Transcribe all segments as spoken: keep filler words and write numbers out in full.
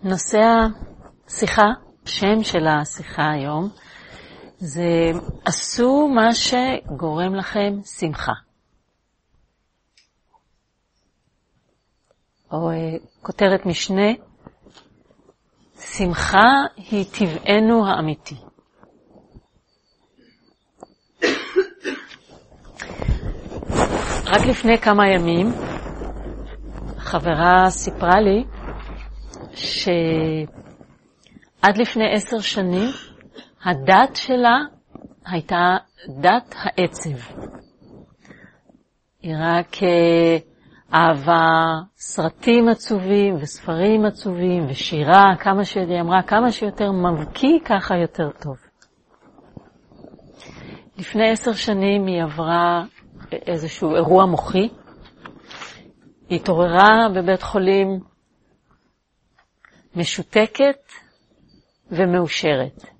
נושא השיחה, השם של השיחה היום, זה עשו מה שגורם לכם שמחה. או כותרת משנה, שמחה היא טבענו האמיתי. רק לפני כמה ימים, חברה סיפרה לי שעד לפני עשר שנים, הדת שלה הייתה דת העצב. היא רק אהבה סרטים עצובים וספרים עצובים ושירה, כמה שהיא אמרה, כמה שיותר מבקיא, ככה יותר טוב. לפני עשר שנים היא עברה איזשהו אירוע מוחי. היא התעוררה בבית חולים משותקת ומאושרת.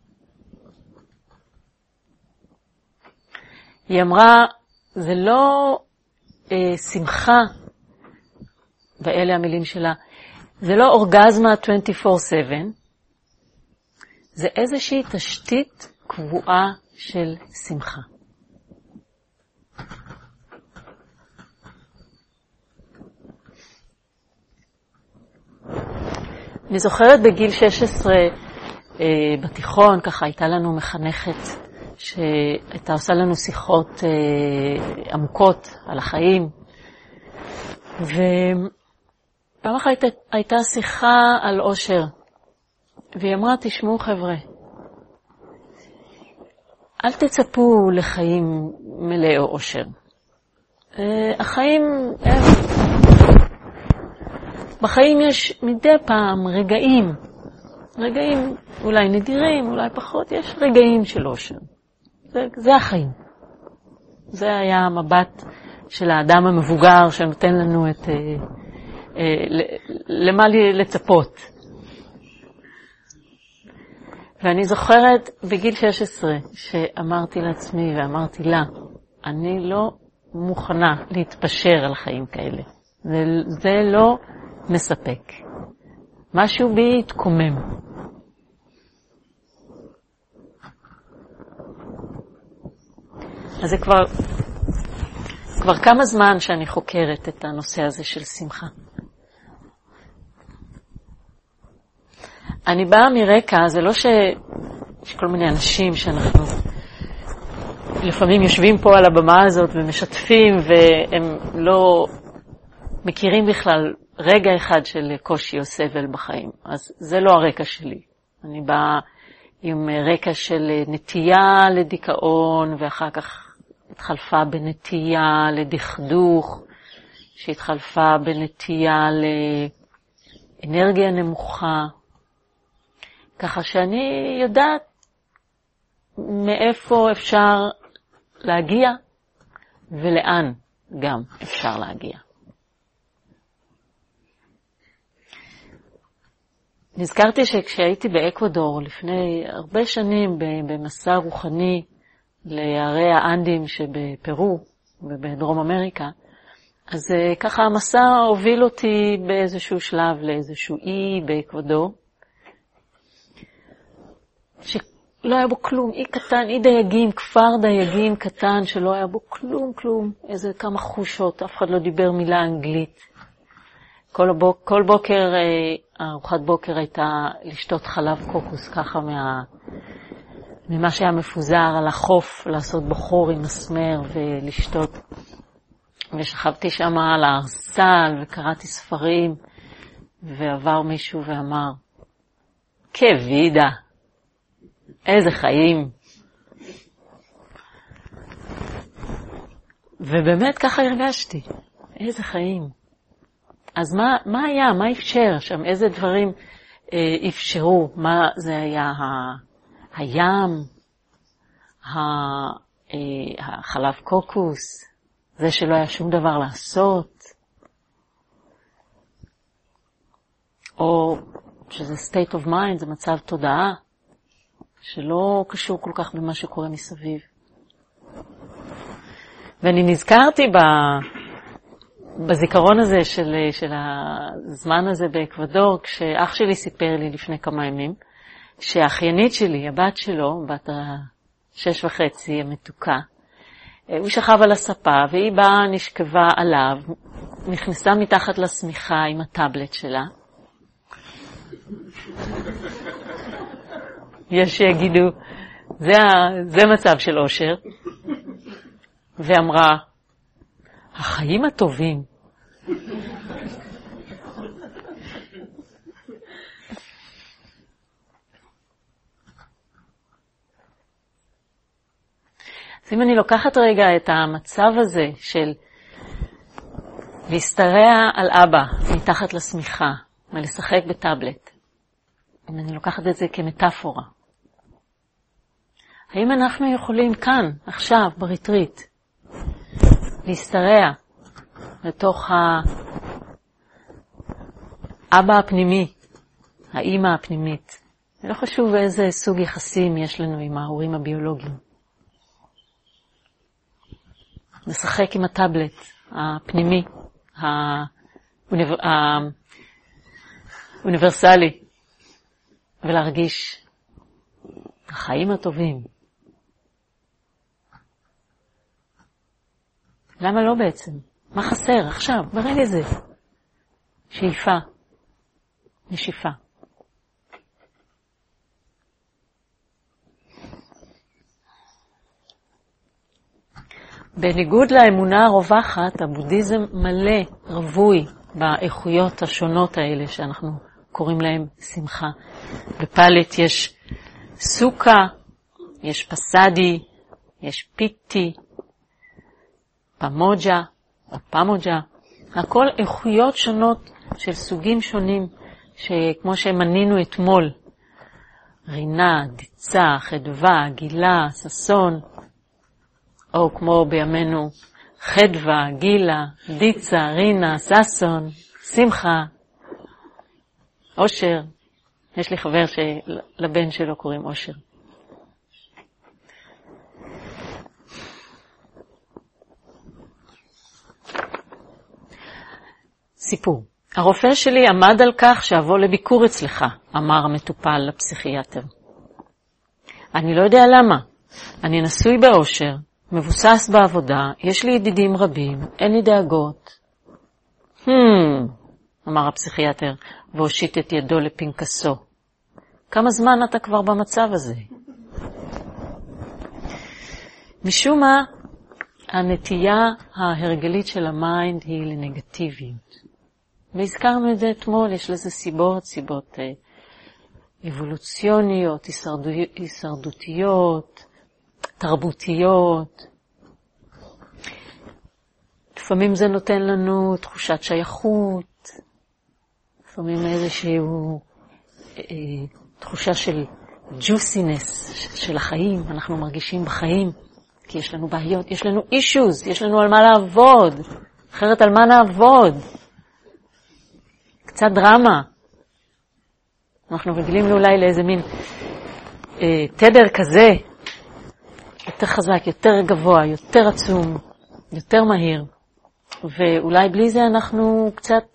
היא אמרה, זה לא אה, שמחה, ואלה המילים שלה, זה לא אורגזמה עשרים וארבע שבע, זה איזושהי תשתית קבועה של שמחה. אני זוכרת בגיל שש עשרה אה, בתיכון, ככה הייתה לנו מחנכת שהייתה עושה לנו שיחות אה, עמוקות על החיים. ופעם אחת הייתה, הייתה שיחה על אושר. והיא אמרה, תשמעו חבר'ה, אל תצפו לחיים מלאי אושר. אה, החיים הם... בחיים יש מדי פעם רגעים, רגעים אולי נדירים, אולי פחות, יש רגעים של אושר. זה, זה החיים. זה היה המבט של האדם המבוגר שנותן לנו את, אה, אה, למה לצפות. ואני זוכרת בגיל שש עשרה שאמרתי לעצמי ואמרתי לה, אני לא מוכנה להתפשר על חיים כאלה. זה, זה לא מספק. משהו בי התקומם. אז זה כבר, כבר כמה זמן שאני חוקרת את הנושא הזה של שמחה. אני באה מרקע, זה לא ש... יש כל מיני אנשים שאנחנו לפעמים יושבים פה על הבמה הזאת ומשתפים והם לא מכירים בכלל רגע אחד של קושי או סבל בחיים. אז זה לא הרקע שלי. אני באה עם רקע של נטייה לדיכאון, ואחר כך התחלפה בנטייה לדכדוך, שהתחלפה בנטייה לאנרגיה נמוכה. ככה שאני יודעת מאיפה אפשר להגיע ולאן גם אפשר להגיע. נזכרתי שכשהייתי באקוודור לפני הרבה שנים במסע רוחני לערי האנדים שבפרו ובדרום אמריקה, אז ככה המסע הוביל אותי באיזשהו שלב לאיזשהו אי באקוודור, שלא היה בו כלום, אי קטן, אי דייגים, כפר דייגים קטן שלא היה בו כלום כלום, איזה כמה חושות, אף אחד לא דיבר מילה אנגלית. כל, בוק, כל בוקר, ארוחת בוקר הייתה לשתות חלב קוקוס, ככה מה, ממה שהיה מפוזר על החוף, לעשות בחור עם מסמר ולשתות. ושכבתי שם על הארסל וקראתי ספרים, ועבר מישהו ואמר, כבידה, איזה חיים. ובאמת ככה הרגשתי, איזה חיים. אז מה, מה היה? מה אפשר שם? איזה דברים אה, אפשרו? מה זה היה? ה, הים? ה, אה, החלב קוקוס? זה שלא היה שום דבר לעשות? או שזה state of mind, זה מצב תודעה, שלא קשור כל כך במה שקורה מסביב. ואני נזכרתי ב... בזיכרון הזה של, של הזמן הזה באקוודור, כשאח שלי סיפר לי לפני כמה ימים, שהאחיינית שלי, הבת שלו, בת השש וחצי, המתוקה, הוא שכב על הספה, והיא באה, נשכבה עליו, נכנסה מתחת לשמיכה עם הטאבלט שלה. יש שיגידו, זה, זה מצב של אושר. ואמרה, החיים הטובים. אז אם אני לוקחת רגע את המצב הזה של להסתרע על אבא מתחת לשמיכה ולשחק בטאבלט, אם אני לוקחת את זה כמטאפורה, האם אנחנו יכולים כאן, עכשיו, בריטריט, להסתרע לתוך האבא הפנימי, האמא הפנימית? לא חשוב איזה סוג יחסים יש לנו עם ההורים הביולוגיים. לשחק עם הטאבלט הפנימי, האוניבר... האוניברסלי, ולהרגיש החיים הטובים. למה לא בעצם? מה חסר עכשיו, ברגע זה? שאיפה, נשיפה. בניגוד לאמונה הרווחת, הבודהיזם מלא, רווי, באיכויות השונות האלה שאנחנו קוראים להם שמחה. בפלט יש סוכה, יש פסאדי, יש פיטי, פמוג'ה או פמוג'ה. הכל איכויות שונות של סוגים שונים, שכמו שמנינו אתמול, רינה, דיצה, חדווה, גילה, ססון, או כמו בימינו, חדווה, גילה, דיצה, רינה, ססון, שמחה, אושר. יש לי חבר שלבן שלו קוראים אושר. סיפור. הרופא שלי עמד על כך שאבוא לביקור אצלך, אמר המטופל לפסיכיאטר. אני לא יודע למה. אני נשוי באושר, מבוסס בעבודה, יש לי ידידים רבים, אין לי דאגות. Hmm, אמר הפסיכיאטר, והושיט את ידו לפנקסו. כמה זמן אתה כבר במצב הזה? משום מה, הנטייה ההרגלית של המיינד היא לנגטיביות. והזכרנו את זה אתמול, יש לזה סיבות, סיבות אה, אבולוציוניות, הישרדותיות, תרבותיות. לפעמים זה נותן לנו תחושת שייכות, לפעמים איזשהו אה, תחושה של ג'וסינס של החיים, אנחנו מרגישים בחיים, כי יש לנו בעיות, יש לנו אישוז, יש לנו על מה לעבוד, אחרת על מה נעבוד? קצת דרמה. אנחנו רגילים אולי לאיזה מין אה, תדר כזה, יותר חזק, יותר גבוה, יותר עצום, יותר מהיר. ואולי בלי זה אנחנו קצת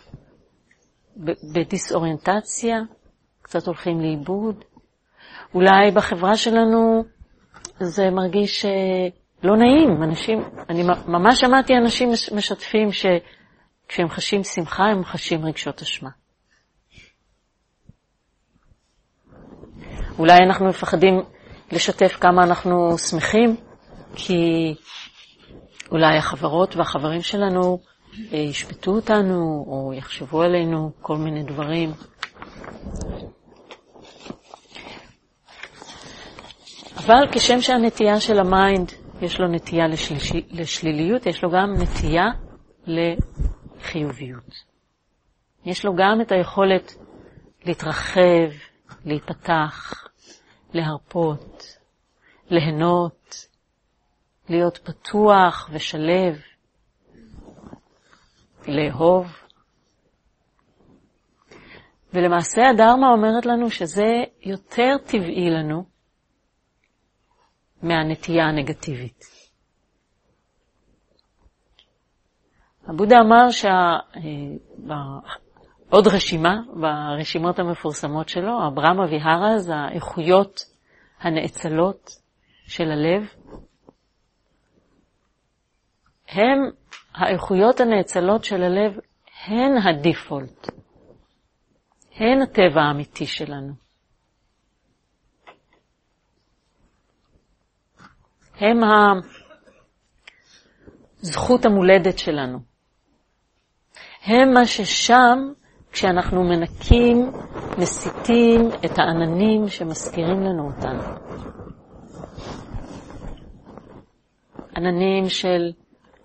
בדיסאוריינטציה, קצת הולכים לאיבוד. אולי בחברה שלנו זה מרגיש לא נעים. אנשים, אני ממש שמעתי אנשים משתפים שכשהם חשים שמחה הם חשים רגשות אשמה. אולי אנחנו מפחדים לשתף כמה אנחנו שמחים, כי אולי החברות והחברים שלנו ישפטו אותנו או יחשבו עלינו כל מיני דברים. אבל כשם שהנטייה של המיינד יש לו נטייה לשלישי, לשליליות, יש לו גם נטייה לחיוביות. יש לו גם את היכולת להתרחב, להיפתח, להרפות, ליהנות, להיות פתוח ושלב, לאהוב. ולמעשה הדרמה אומרת לנו שזה יותר טבעי לנו מהנטייה הנגטיבית. הבודה אמר שעוד רשימה, ברשימות המפורסמות שלו, הברמה ויהרה, זה האיכויות הנאצלות של הלב. הם, האיכויות הנאצלות של הלב, הן הדיפולט. הן הטבע האמיתי שלנו. הם הזכות המולדת שלנו. הם מה ששם, כשאנחנו מנקים, מסיתים את העננים שמזכירים לנו אותנו. עננים של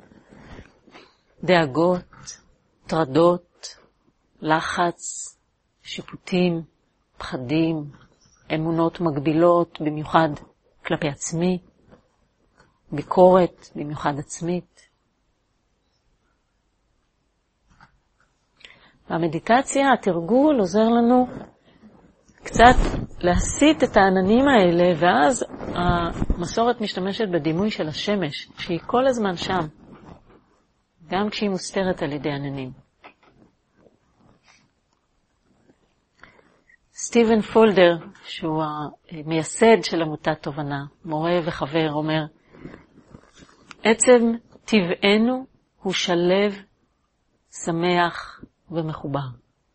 דאגות, טרדות, לחץ, שיפוטים, פחדים, אמונות מגבילות, במיוחד כלפי עצמי, ביקורת, במיוחד עצמית. והמדיטציה, התרגול, עוזר לנו קצת להסיט את העננים האלה, ואז המסורת משתמשת בדימוי של השמש, שהיא כל הזמן שם, גם כשהיא מוסתרת על ידי עננים. סטיבן פולדר, שהוא המייסד של עמותת תובנה, מורה וחבר, אומר, עצם טבענו הוא שלב, שמח ומחובר.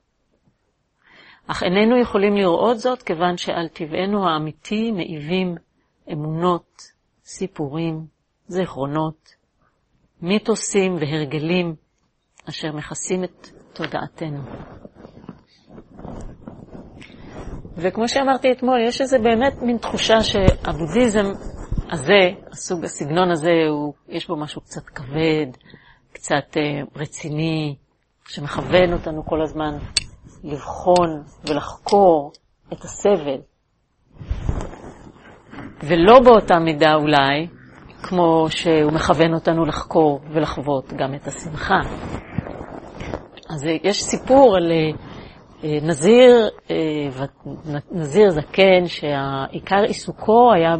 אך איננו יכולים לראות זאת כיוון שעל טבענו האמיתי מעיבים אמונות, סיפורים, זיכרונות, מיתוסים והרגלים אשר מכסים את תודעתנו. וכמו שאמרתי אתמול, יש איזה באמת מין תחושה שהבודהיזם הזה, הסוג, הסגנון הזה, הוא, יש בו משהו קצת כבד, קצת אה, רציני, שמכוון אותנו כל הזמן לבחון ולחקור את הסבל. ולא באותה מידה אולי, כמו שהוא מכוון אותנו לחקור ולחוות גם את השמחה. אז יש סיפור על נזיר, נזיר זקן, שהעיקר עיסוקו היה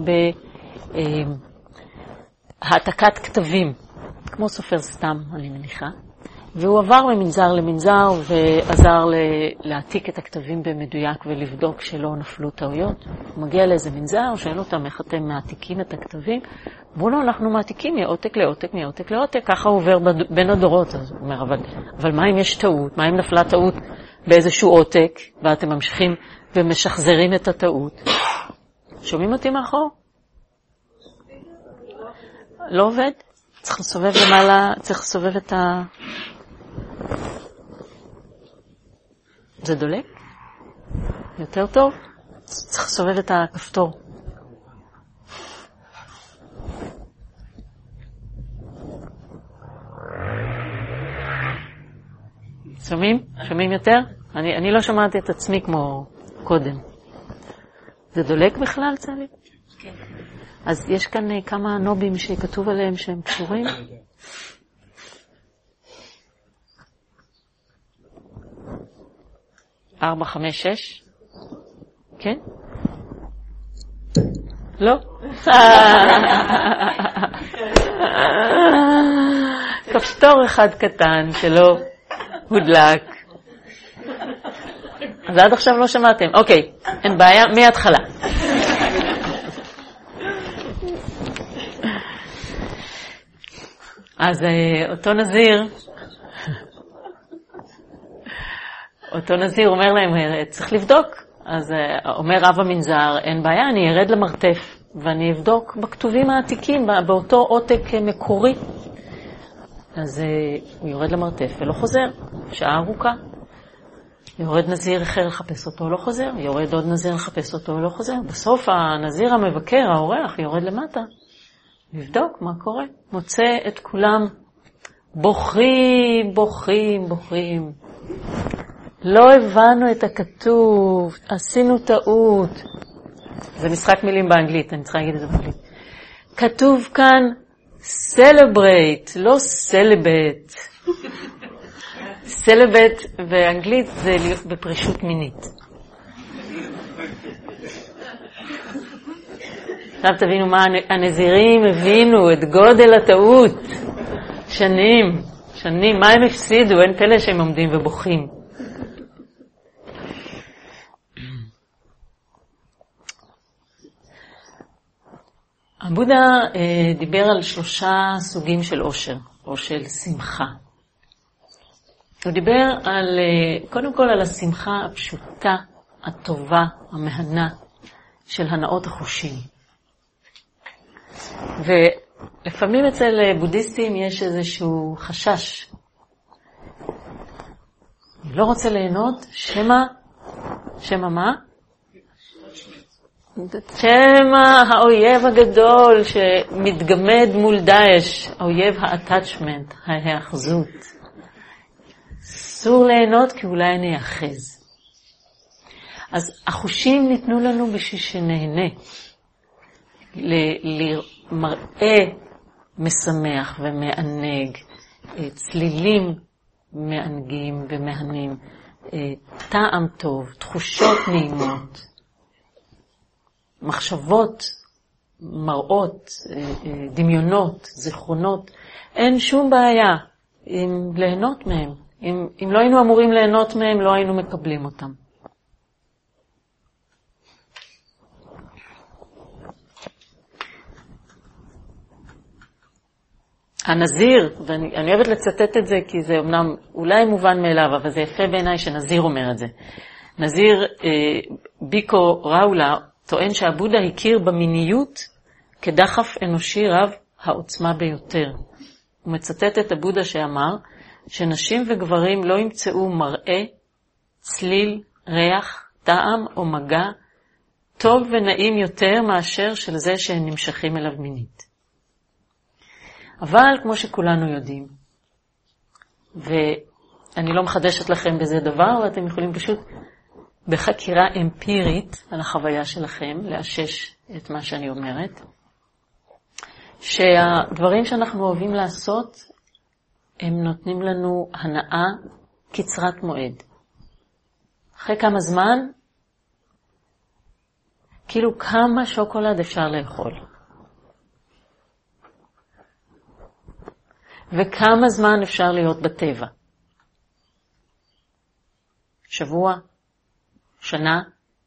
בהעתקת כתבים, כמו סופר סתם, אני מניחה. והוא עבר ממנזר למנזר ועזר להעתיק את הכתבים במדויק ולבדוק שלא נפלו טעויות. הוא מגיע לאיזה מנזר, שואל אותם איך אתם מעתיקים את הכתבים. אמרו לו, אנחנו מעתיקים מעותק לעותק, מעותק לעותק, ככה הוא עובר בין הדורות. אז הוא אומר, אבל, אבל מה אם יש טעות? מה אם נפלה טעות באיזשהו עותק, ואתם ממשיכים ומשחזרים את הטעות? שומעים אותי מאחור? לא עובד? צריך לסובב למעלה, צריך לסובב את ה... זה דולק? יותר טוב? צריך לסובב את הכפתור. שומעים? שומעים יותר? אני, אני לא שמעתי את עצמי כמו קודם. זה דולק בכלל, צלי? כן. אז יש כאן כמה נובים שכתוב עליהם שהם קשורים. ארבע, חמש, שש. כן? לא? כפתור אחד קטן שלא הודלק. אז עד עכשיו לא שמעתם. אוקיי, אין בעיה, מההתחלה. אז אותו נזיר, אותו נזיר אומר להם, צריך לבדוק. אז אומר רב המנזר, אין בעיה, אני ארד למרתף ואני אבדוק בכתובים העתיקים, באותו עותק מקורי. אז הוא יורד למרתף ולא חוזר, שעה ארוכה. יורד נזיר אחר לחפש אותו, לא חוזר. יורד עוד נזיר לחפש אותו, לא חוזר. בסוף הנזיר המבקר, האורח, יורד למטה. לבדוק מה קורה. מוצא את כולם בוכים, בוכים, בוכים. לא הבנו את הכתוב, עשינו טעות. זה משחק מילים באנגלית, אני צריכה להגיד את זה באנגלית. כתוב כאן celebrate, לא celebrate. celebrate באנגלית זה בפרישות מינית. עכשיו תבינו מה הנזירים הבינו, את גודל הטעות. שנים, שנים, מה הם הפסידו? אין פלא שהם עומדים ובוכים. הבודה אה, דיבר על שלושה סוגים של עושר, או של שמחה. הוא דיבר על, אה, קודם כל על השמחה הפשוטה, הטובה, המהנה של הנאות החושים. ולפעמים אצל בודהיסטים יש איזשהו חשש. אני לא רוצה ליהנות, שמה, שמה מה? שמה האויב הגדול שמתגמד מול דאעש, האויב ה-attachment, ההאחזות. אסור ליהנות כי אולי אני אחז. אז החושים ניתנו לנו בשביל שנהנה. למראה משמח ומענג, צלילים מענגים ומהנים, טעם טוב, תחושות נעימות, מחשבות, מראות, דמיונות, זיכרונות. אין שום בעיה עם ליהנות מהם. אם, אם לא היינו אמורים ליהנות מהם, לא היינו מקבלים אותם. הנזיר, ואני אני אוהבת לצטט את זה כי זה אמנם אולי מובן מאליו, אבל זה יפה בעיניי שנזיר אומר את זה. נזיר אה, ביקו ראולה טוען שהבודה הכיר במיניות כדחף אנושי רב העוצמה ביותר. הוא מצטט את הבודה שאמר שנשים וגברים לא ימצאו מראה, צליל, ריח, טעם או מגע טוב ונעים יותר מאשר של זה שהם נמשכים אליו מינית. אבל כמו שכולנו יודעים, ואני לא מחדשת לכם בזה דבר, ואתם יכולים פשוט בחקירה אמפירית על החוויה שלכם לאשש את מה שאני אומרת, שהדברים שאנחנו אוהבים לעשות, הם נותנים לנו הנאה קצרת מועד. אחרי כמה זמן, כאילו כמה שוקולד אפשר לאכול. וכמה זמן אפשר להיות בטבע. שבוע, שנה,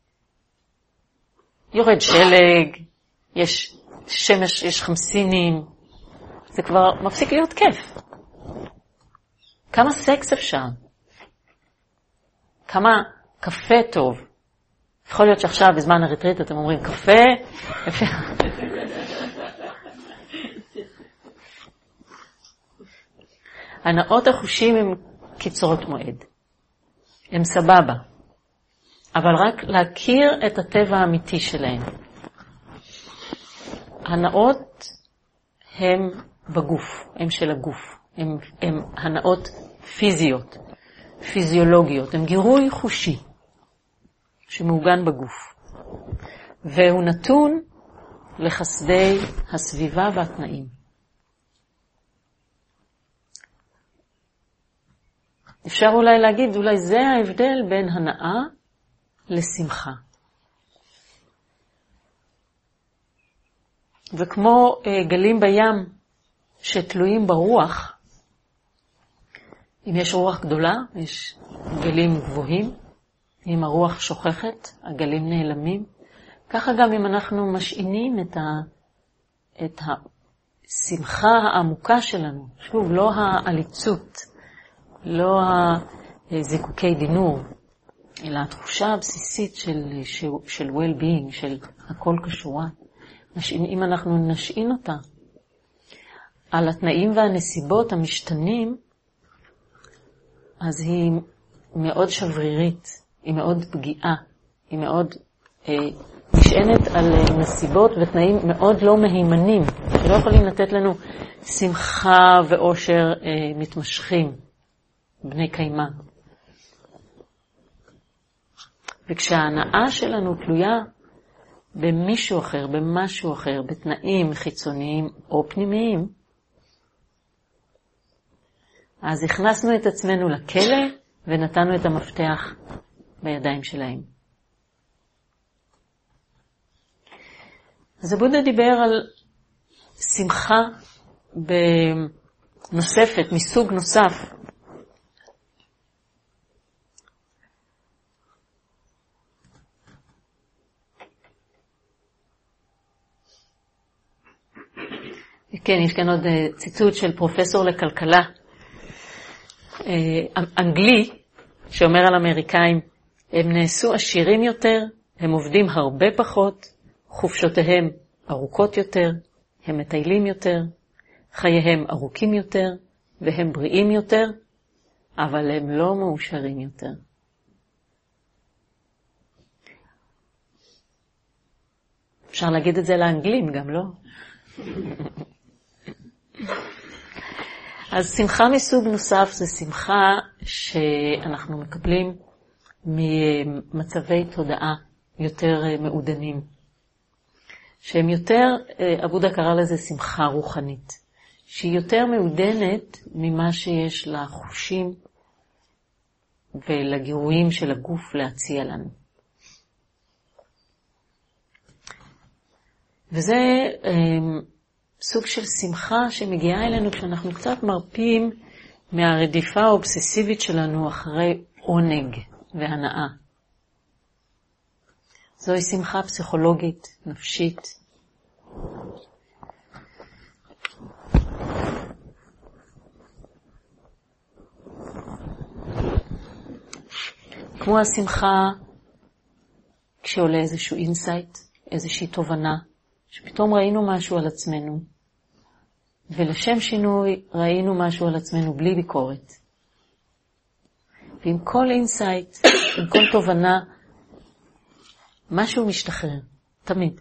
יורד שלג, יש שמש, יש חמסינים, זה כבר מפסיק להיות כיף. כמה סקס אפשר? כמה קפה טוב? יכול להיות שעכשיו בזמן הריטריט אתם אומרים קפה, הנאות החושים הם קיצורות מועד. הם סבבה. אבל רק להכיר את הטבע האמיתי שלהם. הנאות הם בגוף, הם של הגוף. הם, הם הנאות פיזיות, פיזיולוגיות. הם גירוי חושי שמעוגן בגוף. והוא נתון לחסדי הסביבה והתנאים. אפשר אולי להגיד, אולי זה ההבדל בין הנאה לשמחה. וכמו אה, גלים בים שתלויים ברוח, אם יש רוח גדולה, יש גלים גבוהים, אם הרוח שוכחת, הגלים נעלמים. ככה גם אם אנחנו משעינים את, ה, את השמחה העמוקה שלנו, שוב, לא העליצות, לא הזיקוקי דינור, אלא התחושה הבסיסית של, של, של well-being, של הכל כשורה. אם אנחנו נשעין אותה על התנאים והנסיבות המשתנים, אז היא מאוד שברירית, היא מאוד פגיעה, היא מאוד אה, נשענת על נסיבות ותנאים מאוד לא מהימנים, שלא יכולים לתת לנו שמחה ואושר אה, מתמשכים, בני קיימה. וכשההנאה שלנו תלויה במישהו אחר, במשהו אחר, בתנאים חיצוניים או פנימיים, אז הכנסנו את עצמנו לכלא ונתנו את המפתח בידיים שלהם. אז הבודה דיבר על שמחה נוספת, מסוג נוסף. כן, יש כאן עוד ציטוט של פרופסור לכלכלה אנגלי, שאומר על אמריקאים, הם נעשו עשירים יותר, הם עובדים הרבה פחות, חופשותיהם ארוכות יותר, הם מטיילים יותר, חייהם ארוכים יותר, והם בריאים יותר, אבל הם לא מאושרים יותר. אפשר להגיד את זה לאנגלים גם, לא? אז שמחה מסוג נוסף זה שמחה שאנחנו מקבלים ממצבי תודעה יותר מעודנים. שהם יותר, אבודה קרא לזה שמחה רוחנית, שהיא יותר מעודנת ממה שיש לחושים ולגירויים של הגוף להציע לנו. וזה סוג של שמחה שמגיעה אלינו כשאנחנו קצת מרפים מהרדיפה האובססיבית שלנו אחרי עונג והנאה. זוהי שמחה פסיכולוגית, נפשית. כמו השמחה כשעולה איזשהו אינסייט, איזושהי תובנה, שפתאום ראינו משהו על עצמנו, ולשם שינוי ראינו משהו על עצמנו בלי ביקורת. ועם כל אינסייט, עם כל תובנה, משהו משתחרר, תמיד.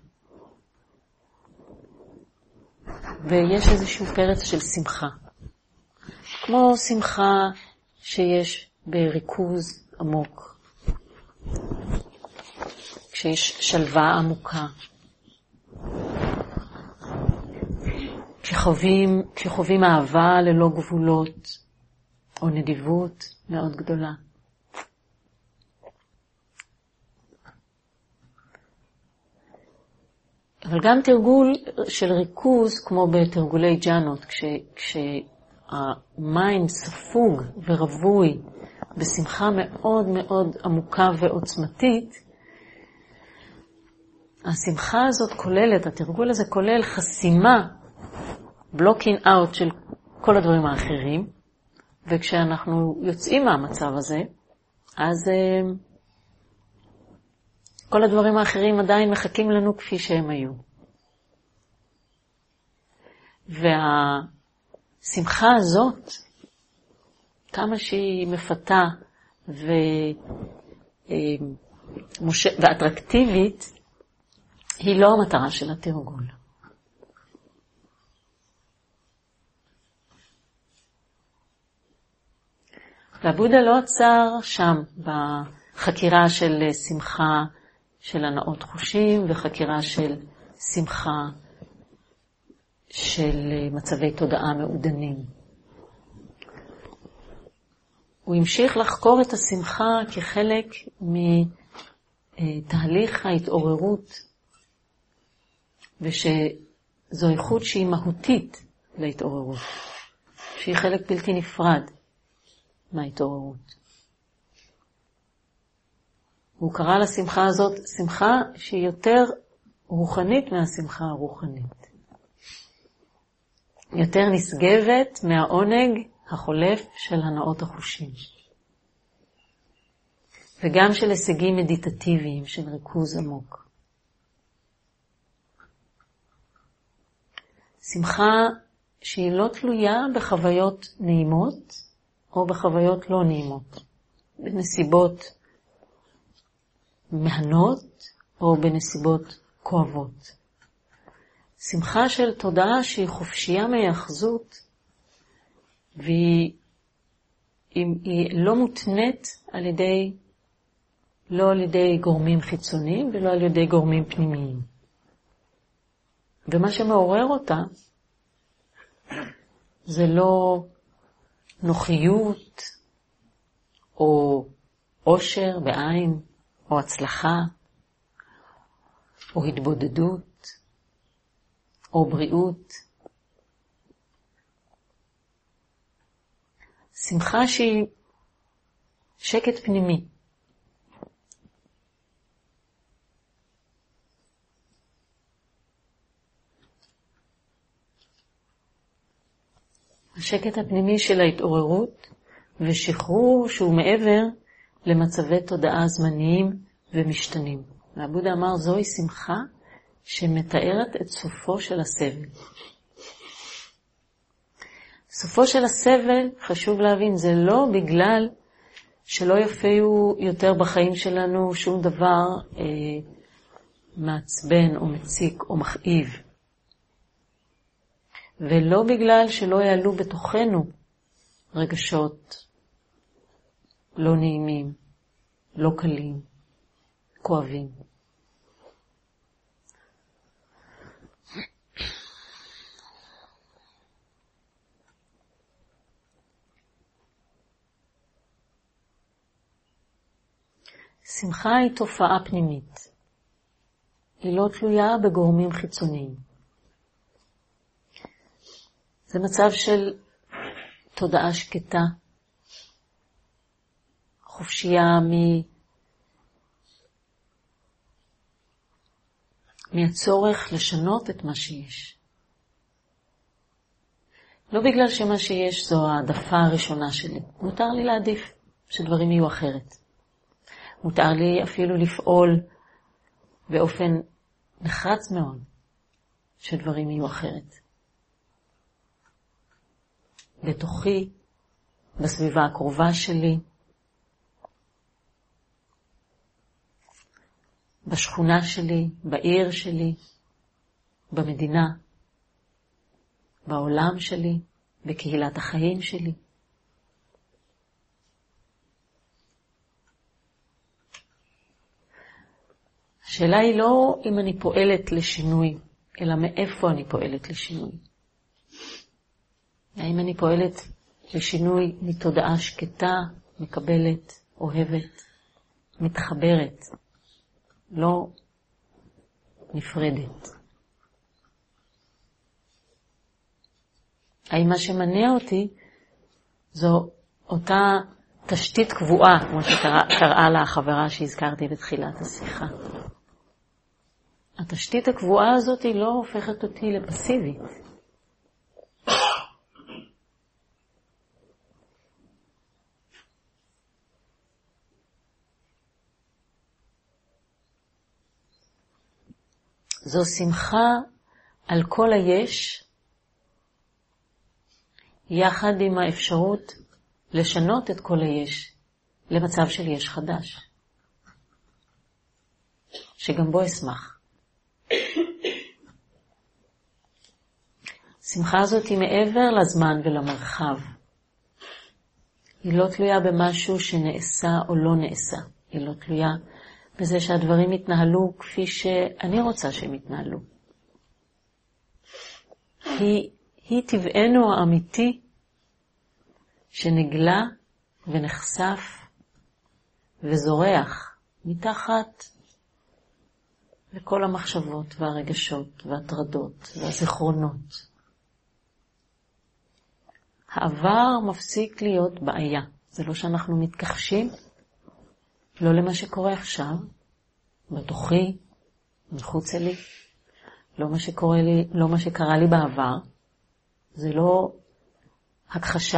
ויש איזשהו פרץ של שמחה. כמו שמחה שיש בריכוז עמוק. כשיש שלווה עמוקה. כשחווים, כשחווים אהבה ללא גבולות, או נדיבות מאוד גדולה. אבל גם תרגול של ריכוז, כמו בתרגולי ג'אנות, כש, כשהמיינד ספוג ורבוי בשמחה מאוד מאוד עמוקה ועוצמתית, השמחה הזאת כוללת, התרגול הזה כולל חסימה, blocking out של כל הדברים האחרים, וכשאנחנו יוצאים מהמצב הזה, אז כל הדברים האחרים עדיין מחכים לנו כפי שהם היו. והשמחה הזאת, כמה שהיא מפתה ו... ואטרקטיבית, היא לא המטרה של התרגול. והבודה לא עצר שם בחקירה של שמחה של הנאות חושים וחקירה של שמחה של מצבי תודעה מעודנים. הוא המשיך לחקור את השמחה כחלק מתהליך ההתעוררות, ושזו איכות שהיא מהותית להתעוררות, שהיא חלק בלתי נפרד מההתעוררות. הוא קרא לשמחה הזאת שמחה שהיא יותר רוחנית מהשמחה הרוחנית. יותר נשגבת מהעונג החולף של הנאות החושים. וגם של הישגים מדיטטיביים, של ריכוז עמוק. שמחה שהיא לא תלויה בחוויות נעימות או בחוויות לא נעימות. בנסיבות מהנות או בנסיבות כואבות. שמחה של תודעה שהיא חופשייה מהאחזות, והיא היא לא מותנית על ידי, לא על ידי גורמים חיצוניים ולא על ידי גורמים פנימיים. ומה שמעורר אותה זה לא נוחיות או עושר בעין או הצלחה או התבודדות או בריאות. שמחה שהיא שקט פנימי. השקט הפנימי של ההתעוררות ושחרור שהוא מעבר למצבי תודעה זמניים ומשתנים. והבודה אמר, זוהי שמחה שמתארת את סופו של הסבל. סופו של הסבל, חשוב להבין, זה לא בגלל שלא יופיעו יותר בחיים שלנו שום דבר אה, מעצבן או מציק או מכאיב. ולא בגלל שלא יעלו בתוכנו רגשות לא נעימים, לא קלים, כואבים. שמחה היא תופעה פנימית. היא לא תלויה בגורמים חיצוניים. זה מצב של תודעה שקטה, חופשייה מ... מהצורך לשנות את מה שיש. לא בגלל שמה שיש זו העדפה הראשונה שלי. מותר לי להעדיף שדברים יהיו אחרת. מותר לי אפילו לפעול באופן נחרץ מאוד שדברים יהיו אחרת. בתוכי, בסביבה הקרובה שלי, בשכונה שלי, בעיר שלי, במדינה, בעולם שלי, בקהילת החיים שלי. השאלה היא לא אם אני פועלת לשינוי, אלא מאיפה אני פועלת לשינוי. האם אני פועלת לשינוי מתודעה שקטה, מקבלת, אוהבת, מתחברת, לא נפרדת. האם מה שמניע אותי זו אותה תשתית קבועה, כמו שקראה לה החברה שהזכרתי בתחילת השיחה. התשתית הקבועה הזאת היא לא הופכת אותי לפסיבית. זו שמחה על כל היש, יחד עם האפשרות לשנות את כל היש למצב של יש חדש, שגם בו אשמח. שמחה הזאת היא מעבר לזמן ולמרחב. היא לא תלויה במשהו שנעשה או לא נעשה. היא לא תלויה בזה שהדברים יתנהלו כפי שאני רוצה שהם יתנהלו. היא, היא טבענו האמיתי שנגלה ונחשף וזורח מתחת לכל המחשבות והרגשות והטרדות והזיכרונות. העבר מפסיק להיות בעיה. זה לא שאנחנו מתכחשים, לא למה שקורה עכשיו, בתוכי, מחוץ לי, לא מה שקורה לי, לא מה שקרה לי בעבר. זה לא הכחשה.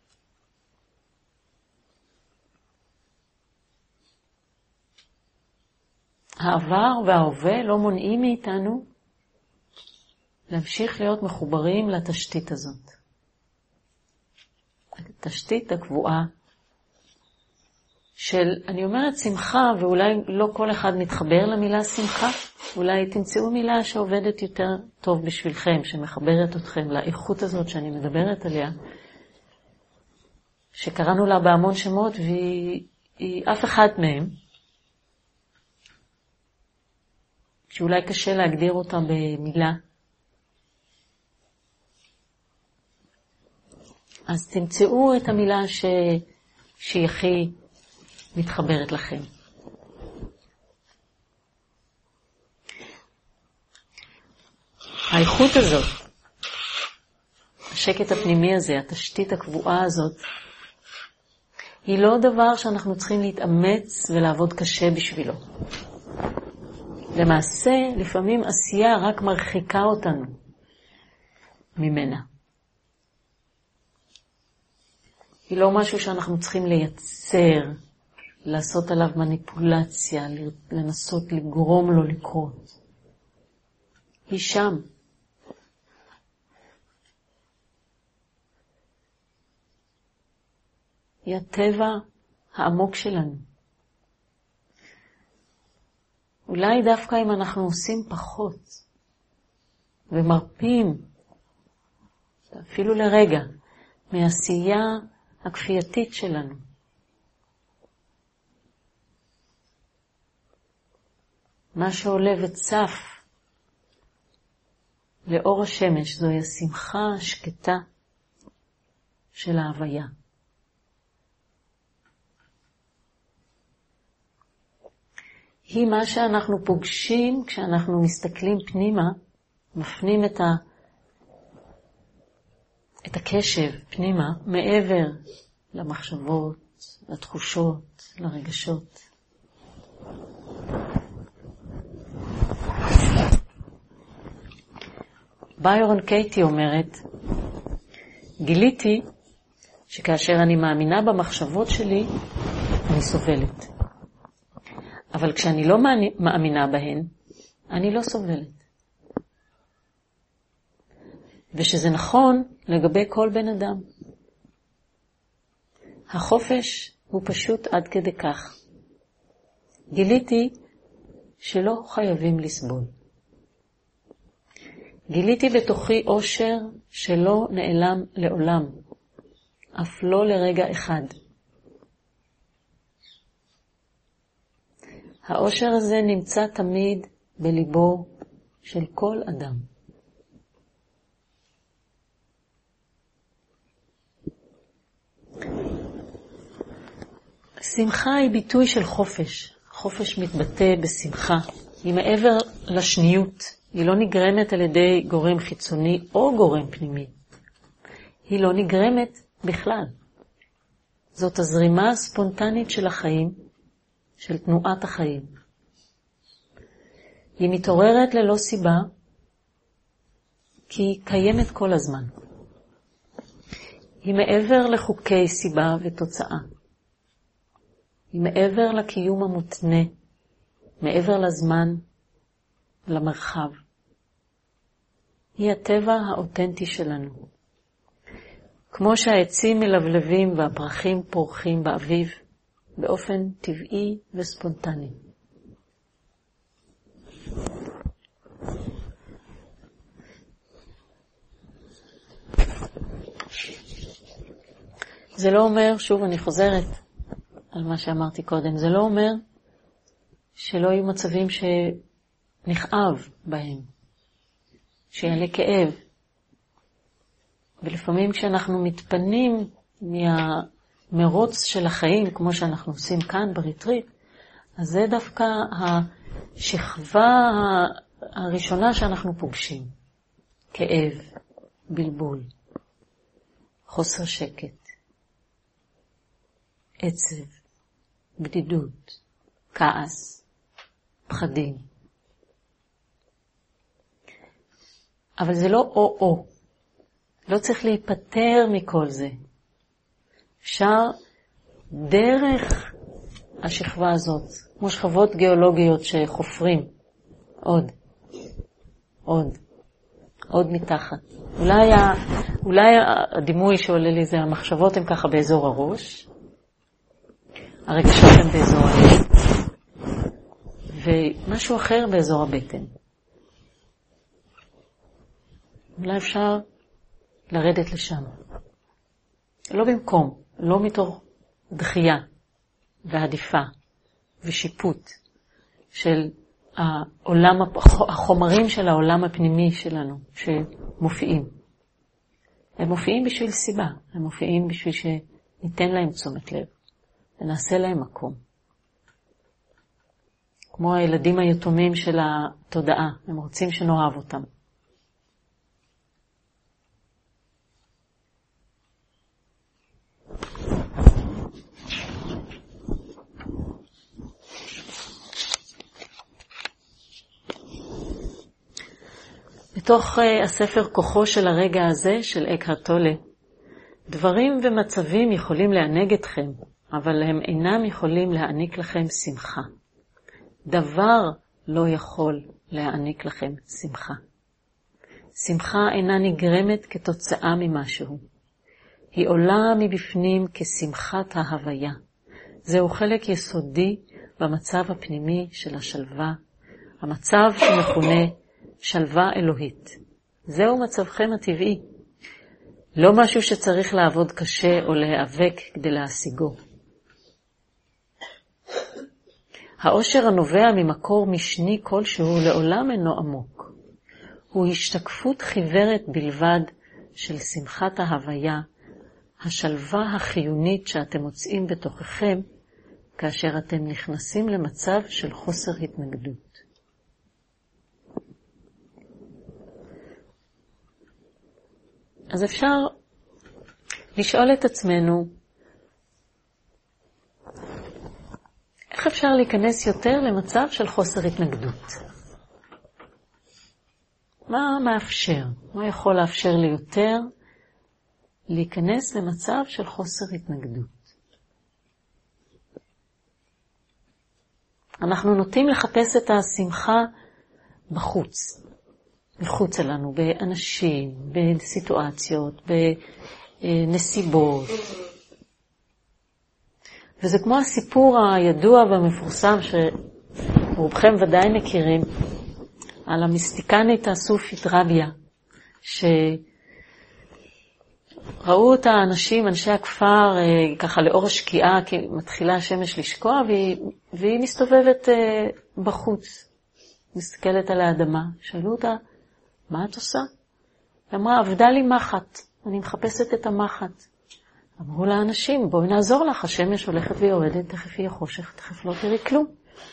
העבר וההווה לא מונעים מאיתנו להמשיך להיות מחוברים לתשתית הזאת. התשתית הקבועה של, אני אומרת שמחה, ואולי לא כל אחד מתחבר למילה שמחה, אולי תמצאו מילה שעובדת יותר טוב בשבילכם, שמחברת אתכם לאיכות הזאת שאני מדברת עליה, שקראנו לה בהמון שמות, והיא היא אף אחד מהם, שאולי קשה להגדיר אותה במילה. אז תמצאו את המילה ש... שהיא הכי מתחברת לכם. האיכות הזאת, השקט הפנימי הזה, התשתית הקבועה הזאת, היא לא דבר שאנחנו צריכים להתאמץ ולעבוד קשה בשבילו. למעשה, לפעמים עשייה רק מרחיקה אותנו ממנה. היא לא משהו שאנחנו צריכים לייצר, לעשות עליו מניפולציה, לנסות לגרום לו לקרות. היא שם. היא הטבע העמוק שלנו. אולי דווקא אם אנחנו עושים פחות ומרפים, אפילו לרגע, מהעשייה הכפייתית שלנו, מה שעולה וצף לאור השמש זוהי השמחה השקטה של ההוויה. היא מה שאנחנו פוגשים כשאנחנו מסתכלים פנימה, מפנים את, ה... את הקשב פנימה, מעבר למחשבות, לתחושות, לרגשות. ביירון קייטי אומרת, גיליתי שכאשר אני מאמינה במחשבות שלי, אני סובלת. אבל כשאני לא מאמינה בהן, אני לא סובלת. ושזה נכון לגבי כל בן אדם. החופש הוא פשוט עד כדי כך. גיליתי שלא חייבים לסבול. גיליתי בתוכי אושר שלא נעלם לעולם, אף לא לרגע אחד. האושר הזה נמצא תמיד בליבו של כל אדם. שמחה היא ביטוי של חופש. חופש מתבטא בשמחה. היא מעבר לשניות. היא לא נגרמת על ידי גורם חיצוני או גורם פנימי. היא לא נגרמת בכלל. זאת הזרימה הספונטנית של החיים, של תנועת החיים. היא מתעוררת ללא סיבה, כי היא קיימת כל הזמן. היא מעבר לחוקי סיבה ותוצאה. היא מעבר לקיום המותנה, מעבר לזמן, למרחב. היא הטבע האותנטי שלנו. כמו שהעצים מלבלבים והפרחים פורחים באביב, באופן טבעי וספונטני. זה לא אומר, שוב אני חוזרת על מה שאמרתי קודם, זה לא אומר שלא יהיו מצבים שנכאב בהם, שיעלה כאב. ולפעמים כשאנחנו מתפנים מהמרוץ של החיים, כמו שאנחנו עושים כאן בריטריט, אז זה דווקא השכבה הראשונה שאנחנו פוגשים. כאב, בלבול, חוסר שקט, עצב, בדידות, כעס, פחדים. אבל זה לא או-או. לא צריך להיפטר מכל זה. אפשר דרך השכבה הזאת, כמו שכבות גיאולוגיות שחופרים, עוד, עוד, עוד מתחת. אולי, ה, אולי הדימוי שעולה לי זה המחשבות הן ככה באזור הראש, הרגשות הן באזור הלב, ומשהו אחר באזור הבטן. אולי אפשר לרדת לשם. לא במקום, לא מתוך דחייה ועדיפה ושיפוט של העולם, החומרים של העולם הפנימי שלנו שמופיעים. הם מופיעים בשביל סיבה, הם מופיעים בשביל שניתן להם תשומת לב ונעשה להם מקום. כמו הילדים היתומים של התודעה, הם רוצים שנאהב אותם. מתוך uh, הספר כוחו של הרגע הזה של אקהרט טולה, דברים ומצבים יכולים לענג אתכם, אבל הם אינם יכולים להעניק לכם שמחה. דבר לא יכול להעניק לכם שמחה. שמחה אינה נגרמת כתוצאה ממשהו. היא עולה מבפנים כשמחת ההוויה. זהו חלק יסודי במצב הפנימי של השלווה, המצב שמכונה שלווה אלוהית. זהו מצבכם הטבעי. לא משהו שצריך לעבוד קשה או להיאבק כדי להשיגו. האושר הנובע ממקור משני כלשהו לעולם אינו עמוק. הוא השתקפות חיוורת בלבד של שמחת ההוויה, השלווה החיונית שאתם מוצאים בתוככם כאשר אתם נכנסים למצב של חוסר התנגדות. אז אפשר לשאול את עצמנו, איך אפשר להיכנס יותר למצב של חוסר התנגדות? מה מאפשר? מה יכול לאפשר לי יותר להיכנס למצב של חוסר התנגדות? אנחנו נוטים לחפש את השמחה בחוץ, מחוץ אלינו, באנשים, בסיטואציות, בנסיבות. וזה כמו הסיפור הידוע והמפורסם שרובכם ודאי מכירים, על המיסטיקנית הסופית רביה, שראו אותה אנשים, אנשי הכפר, ככה לאור השקיעה, כי מתחילה השמש לשקוע, והיא, והיא מסתובבת בחוץ, מסתכלת על האדמה. שאלו אותה, מה את עושה? היא אמרה, עבדה לי מחט, אני מחפשת את המחט. אמרו לה אנשים, בואי נעזור לך, השמש הולכת ויורדת, תכף יהיה חושך, תכף לא תראי כלום.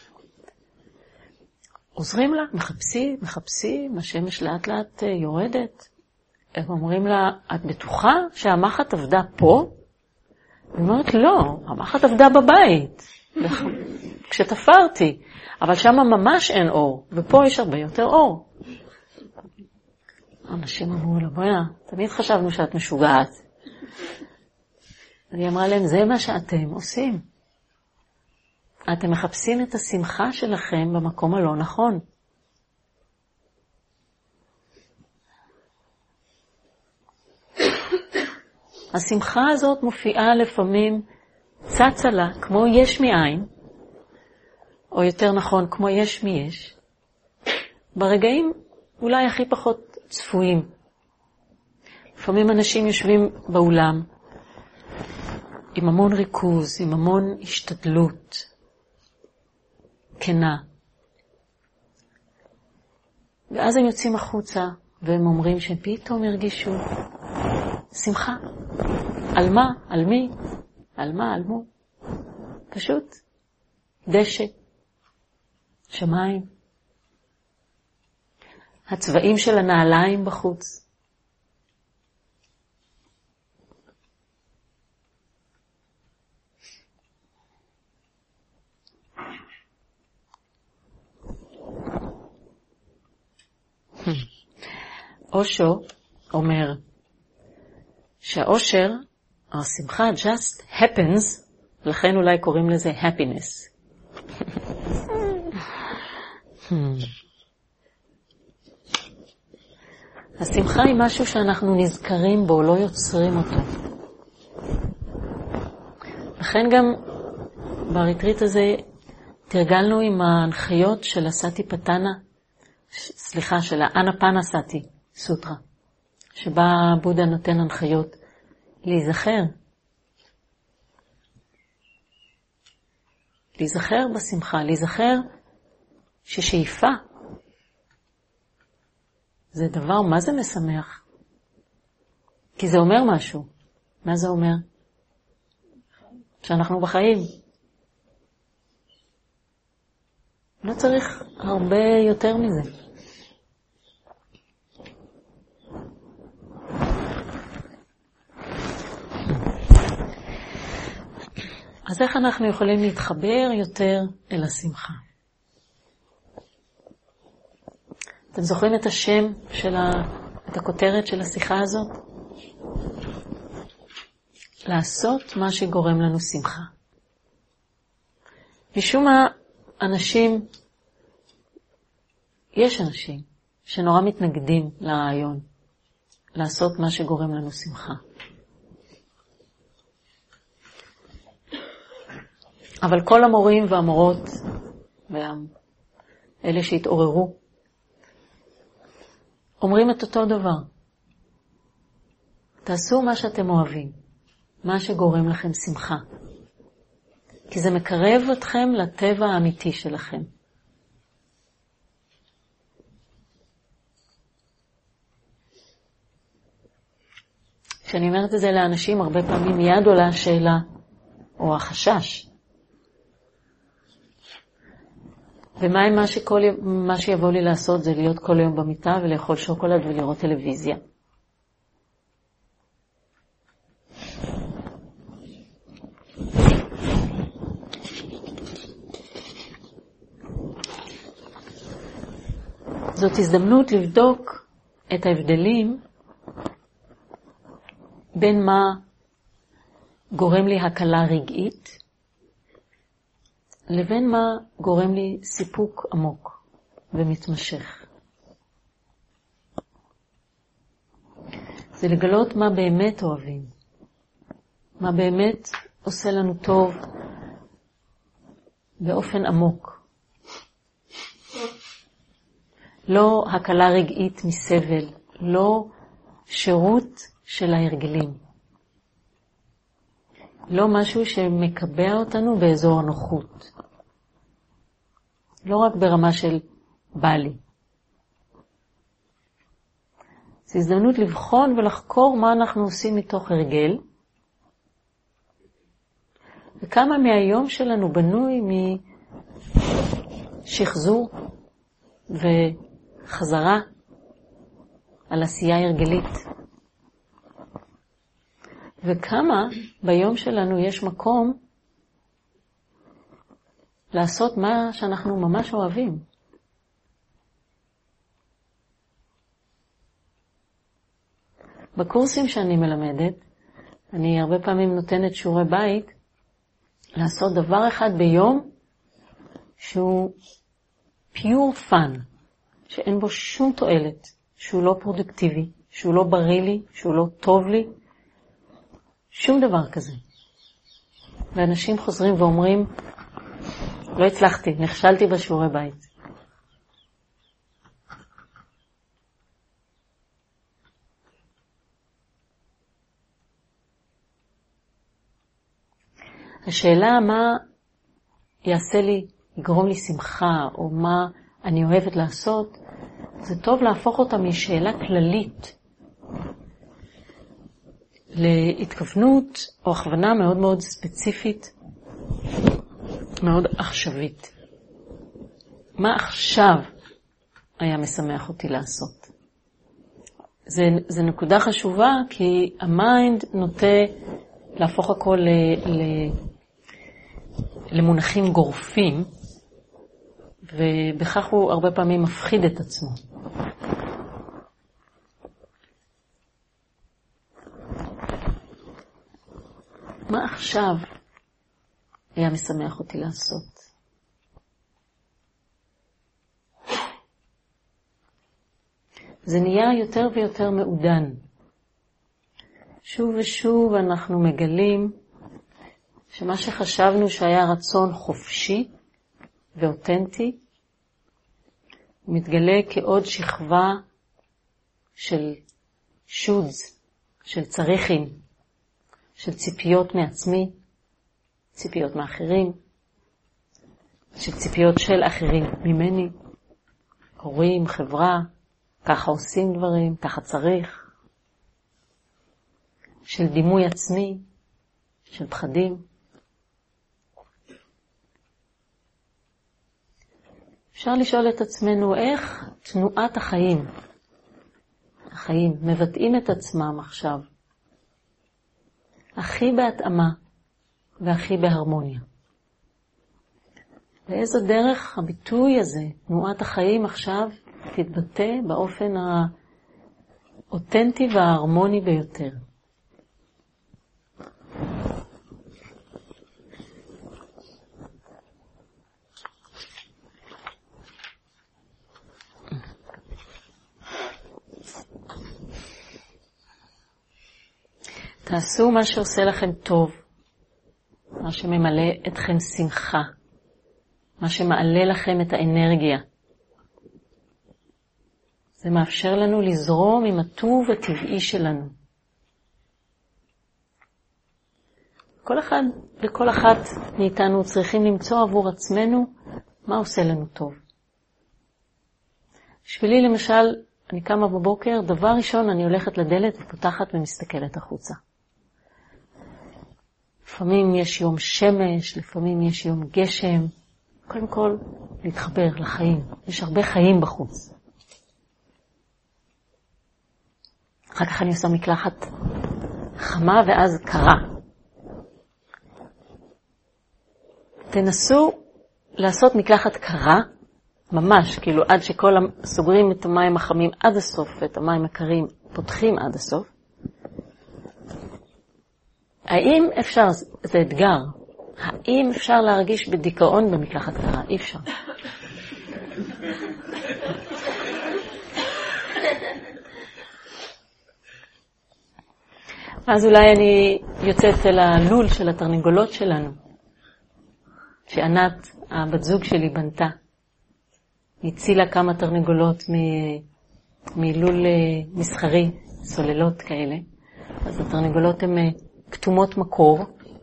עוזרים לה, מחפשים, מחפשים, השמש לאט לאט יורדת. הם אומרים לה, את בטוחה שהמחט עבדה פה? היא אומרת, לא, המחט עבדה בבית, כשתפרתי, אבל שם ממש אין אור, ופה יש הרבה יותר אור. אנשים אמרו לה, בואי, תמיד חשבנו שאת משוגעת. היא אמרה להם, זה מה שאתם עושים. אתם מחפשים את השמחה שלכם במקום הלא נכון. השמחה הזאת מופיעה לפעמים צצה לה, כמו יש מאין, או יותר נכון, כמו יש מיש, ברגעים אולי הכי פחות צפויים. לפעמים אנשים יושבים באולם, עם המון ריכוז, עם המון השתדלות, כנה. ואז הם יוצאים החוצה, והם אומרים שפתאום הרגישו שמחה. על מה? על מי? על מה? על מו? פשוט דשא, שמיים, הצבעים של הנעליים בחוץ. אושו אומר שהאושר, השמחה, just happens, לכן אולי קוראים לזה happiness. השמחה היא משהו שאנחנו נזכרים בו, לא יוצרים אותו. לכן גם בריטריט הזה תרגלנו עם ההנחיות של הסאטי פטנה, סליחה, של האנפנה סאטי סוטרה, שבה בודה נותן הנחיות להיזכר. להיזכר בשמחה, להיזכר ששאיפה זה דבר, מה זה משמח? כי זה אומר משהו. מה זה אומר? שאנחנו בחיים. לא צריך הרבה יותר מזה. אז איך אנחנו יכולים להתחבר יותר אל השמחה? אתם זוכרים את השם של ה... את הכותרת של השיחה הזאת? לעשות מה שגורם לנו שמחה. משום מה, אנשים, יש אנשים שנורא מתנגדים לרעיון, לעשות מה שגורם לנו שמחה. אבל כל המורים והמורות, ואלה שהתעוררו, אומרים את אותו דבר. תעשו מה שאתם אוהבים, מה שגורם לכם שמחה. כי זה מקרב אתכם לטבע האמיתי שלכם. כשאני אומרת את זה לאנשים, הרבה פעמים מיד עולה השאלה, או החשש. ומה אם מה, שכל, מה שיבוא לי לעשות זה להיות כל היום במיטה ולאכול שוקולד ולראות טלוויזיה? זאת הזדמנות לבדוק את ההבדלים בין מה גורם לי הקלה רגעית לבין מה גורם לי סיפוק עמוק ומתמשך. זה לגלות מה באמת אוהבים, מה באמת עושה לנו טוב באופן עמוק. לא הקלה רגעית מסבל, לא שירות של ההרגלים. לא משהו שמקבע אותנו באזור הנוחות. לא רק ברמה של בא לי. זו הזדמנות לבחון ולחקור מה אנחנו עושים מתוך הרגל, וכמה מהיום שלנו בנוי משחזור וחזרה על עשייה הרגלית. וכמה ביום שלנו יש מקום לעשות מה שאנחנו ממש אוהבים. בקורסים שאני מלמדת, אני הרבה פעמים נותנת שיעורי בית, לעשות דבר אחד ביום שהוא pure fun, שאין בו שום תועלת, שהוא לא פרודוקטיבי, שהוא לא בריא לי, שהוא לא טוב לי, שום דבר כזה. ואנשים חוזרים ואומרים, לא הצלחתי, נכשלתי בשיעורי בית. השאלה מה יעשה לי, יגרום לי שמחה, או מה אני אוהבת לעשות, זה טוב להפוך אותה משאלה כללית להתכוונות או הכוונה מאוד מאוד ספציפית, מאוד עכשווית. מה עכשיו היה משמח אותי לעשות? זה, זה נקודה חשובה, כי המיינד נוטה להפוך הכל ל, ל, למונחים גורפים, ובכך הוא הרבה פעמים מפחיד את עצמו. מה עכשיו היה משמח אותי לעשות? זה נהיה יותר ויותר מעודן. שוב ושוב אנחנו מגלים שמה שחשבנו שהיה רצון חופשי ואותנטי, מתגלה כעוד שכבה של שודס, של צריכים, של ציפיות מעצמי, ציפיות מאחרים, של ציפיות של אחרים ממני, הורים, חברה, ככה עושים דברים, ככה צריך, של דימוי עצמי, של פחדים. אפשר לשאול את עצמנו איך תנועת החיים, החיים מבטאים את עצמם עכשיו, הכי בהתאמה והכי בהרמוניה. באיזו דרך הביטוי הזה, תנועת החיים עכשיו, תתבטא באופן האותנטי וההרמוני ביותר. תעשו מה שעושה לכם טוב, מה שממלא אתכם שמחה, מה שמעלה לכם את האנרגיה. זה מאפשר לנו לזרום עם הטוב הטבעי שלנו. כל אחד וכל אחת מאיתנו צריכים למצוא עבור עצמנו מה עושה לנו טוב. בשבילי למשל, אני קמה בבוקר, דבר ראשון אני הולכת לדלת ופותחת ומסתכלת החוצה. לפעמים יש יום שמש, לפעמים יש יום גשם. קודם כל, להתחבר לחיים. יש הרבה חיים בחוץ. אחר כך אני עושה מקלחת חמה ואז קרה. תנסו לעשות מקלחת קרה, ממש, כאילו עד שכל סוגרים את המים החמים עד הסוף ואת המים הקרים פותחים עד הסוף. האם אפשר, זה אתגר, האם אפשר להרגיש בדיכאון במקלחת קרה? אי אפשר. אז אולי אני יוצאת אל הלול של התרנגולות שלנו, שענת, הבת זוג שלי, בנתה. הצילה כמה תרנגולות מ- מלול מסחרי, סוללות כאלה. אז התרנגולות הן כתומות מקור,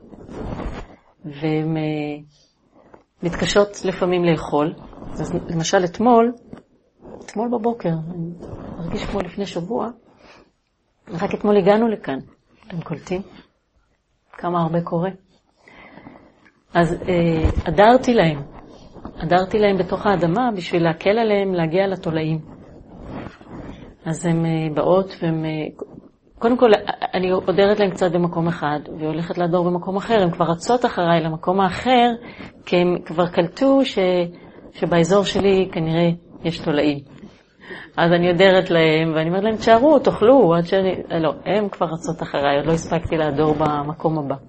והן מתקשות לפעמים לאכול. אז למשל אתמול, אתמול בבוקר, אני מרגיש כמו לפני שבוע, רק אתמול הגענו לכאן. אתם קולטים? כמה הרבה קורה. אז אה, עדרתי להם. עדרתי להם בתוך האדמה בשביל להקל עליהם להגיע לתולעים. אז הן אה, באות והן... אה, קודם כל, אני עודרת להם קצת במקום אחד, והולכת לעדור במקום אחר. הן כבר רצות אחריי למקום האחר, כי הם כבר קלטו ש... שבאזור שלי כנראה יש תולעים. אז אני עודרת להם, ואני אומרת להם, תשארו, תאכלו, עד שאני... לא, הם כבר רצות אחריי, עוד לא הספקתי לעדור במקום הבא.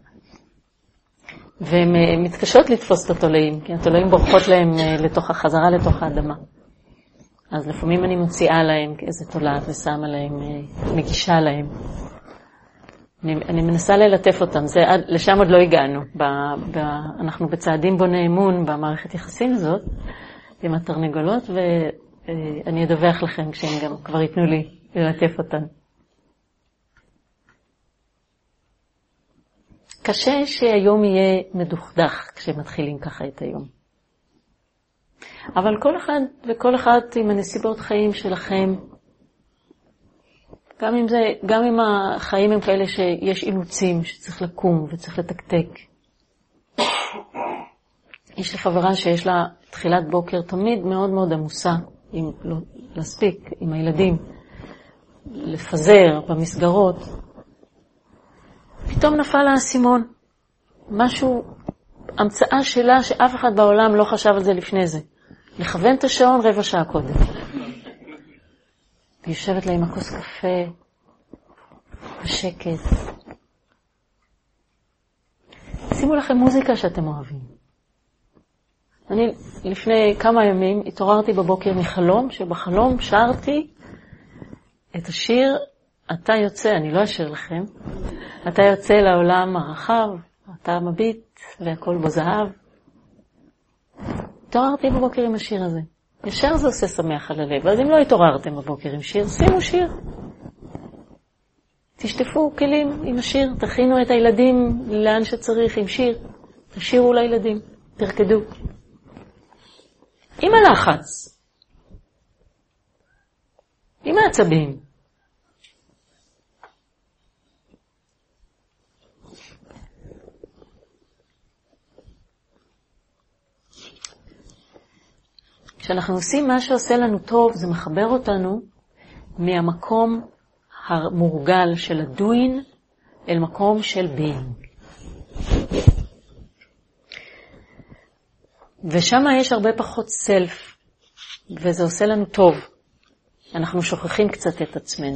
והן מתקשות לתפוס את התולעים, כי התולעים בורחות להם לתוך החזרה, לתוך האדמה. אז לפעמים אני מוציאה להם איזה תולעת ושמה להם, מגישה להם. אני, אני מנסה ללטף אותם, זה, לשם עוד לא הגענו. ב, ב, אנחנו בצעדים בוני אמון במערכת יחסים הזאת, עם התרנגולות, ואני אדווח לכם כשהם גם כבר ייתנו לי ללטף אותם. קשה שהיום יהיה מדוכדך כשמתחילים ככה את היום. אבל כל אחד וכל אחד עם הנסיבות חיים שלכם, גם אם זה, גם אם החיים הם כאלה שיש אילוצים שצריך לקום וצריך לתקתק. יש לי חברה שיש לה תחילת בוקר תמיד מאוד מאוד עמוסה, אם לא להספיק, עם הילדים, לפזר במסגרות. פתאום נפל לה הסימון. משהו, המצאה שלה שאף אחד בעולם לא חשב על זה לפני זה. לכוון את השעון רבע שעה קודם. היא יושבת לה עם הכוס קפה, בשקט. שימו לכם מוזיקה שאתם אוהבים. אני לפני כמה ימים התעוררתי בבוקר מחלום, שבחלום שרתי את השיר, אתה יוצא, אני לא אשאיר לכם, אתה יוצא לעולם הרחב, אתה מביט והכל בזהב. התעוררתי בבוקר עם השיר הזה. ישר זה עושה שמח על הלב. אז אם לא התעוררתם בבוקר עם שיר, שימו שיר. תשטפו כלים עם השיר, תכינו את הילדים לאן שצריך עם שיר. תשירו לילדים, תרקדו. עם הלחץ. עם העצבים. כשאנחנו עושים מה שעושה לנו טוב, זה מחבר אותנו מהמקום המורגל של הדוין אל מקום של being. ושם יש הרבה פחות סלף, וזה עושה לנו טוב. אנחנו שוכחים קצת את עצמנו.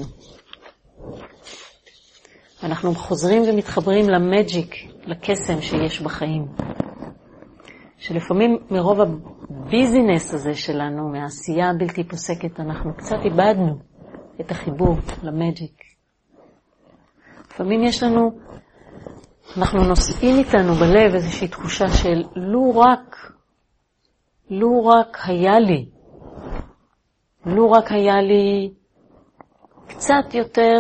אנחנו חוזרים ומתחברים למג'יק, לקסם שיש בחיים. שלפעמים מרוב הביזינס הזה שלנו, מהעשייה הבלתי פוסקת, אנחנו קצת איבדנו את החיבור למג'יק. לפעמים יש לנו, אנחנו נושאים איתנו בלב איזושהי תחושה של לו רק, לו רק היה לי, לו רק היה לי קצת יותר